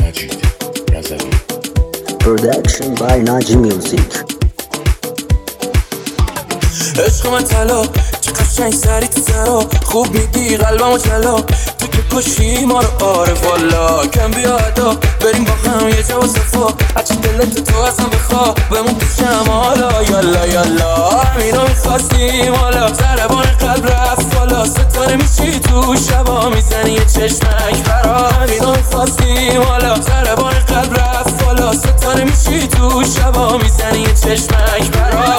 Production by Naji Music. عشق من طلا چه قشنگ سری تو سرا خوب میدی قلبمو جلا تو که کشی ما رو آره والا کم بیا ادا بریم با هم یه جا و صفا هرچی دلت تو ازم بخوا بمون پیشم حالا یالا یالا همینو میخواستیم حالا ضربان قلب رفت بالا ستاره میشی تو شبا میزنی یه چشمک برا همینو میخواستیم حالا ضربان قلب رفت بالا ستاره میشی تو شبا میزنی یه چشمک برا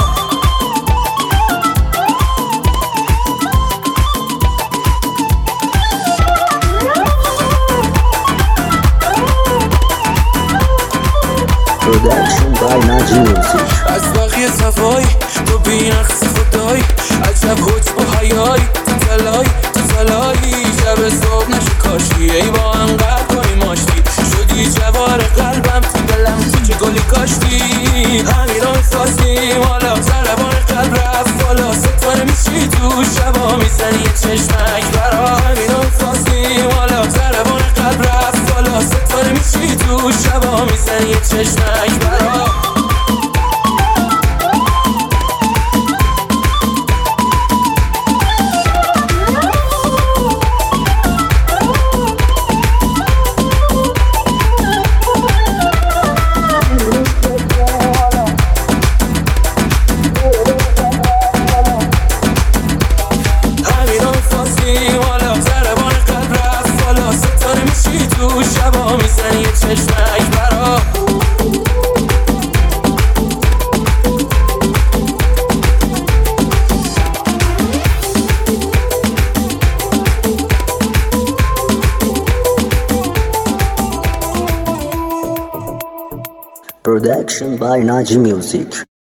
Production by Naji Music. از باقی صفایی تو بی‌نقص خدایی عجب حج با حیایی تو تلایی شب صبح نشه کاشی ای با هم قرد کنیم آشتی شدی جوار قلبم تو دلم تو که گلی کاشتی همین رو میخواستیم حالا ضربان قلب رفت بالا ستاره میشی تو شبا میزنی یه چشمک برا همین رو میخواستیم حالا ضربان قلب رفت بالا ستاره میشی تو شبا میزنی یه چشمک برا تو شبا میزنی یه چشمک برا Production by Naji Music.